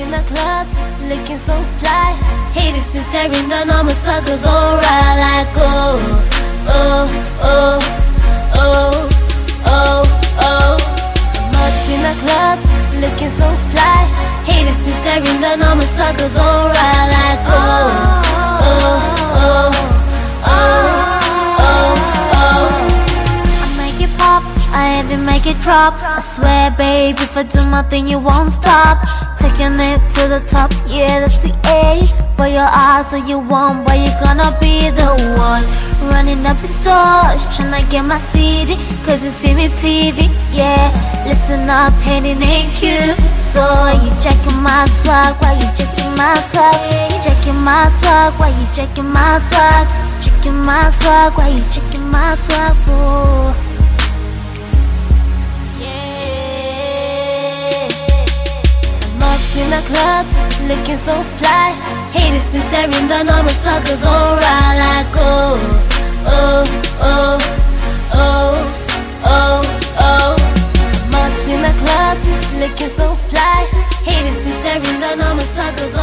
in the club, looking so fly. Haters been staring down all my struggles alright. Like oh, oh, oh, oh, oh, oh. I'm up in the club, looking so fly. Haters been staring down all my struggles alright. Like oh, oh, oh, oh, oh, oh. I make it pop, I even make it drop. I swear, babe, if I do my thing, you won't stop. Taking it to the top, yeah, that's the A. For your eyes, so you want, boy, you gonna be the one. Running up in stores, tryna get my CD, cause you see me TV, yeah. Listen up, and it ain't cute. So you checking my swag, why you checking my swag? You checking my swag, why you checking my swag? Checking my swag, why you checking my swag for? In the club, looking so fly. Haters been staring down all my struggles alright. Like oh, oh, oh, oh, oh, oh. I'm up in the club, looking so fly. Haters been staring down all my struggles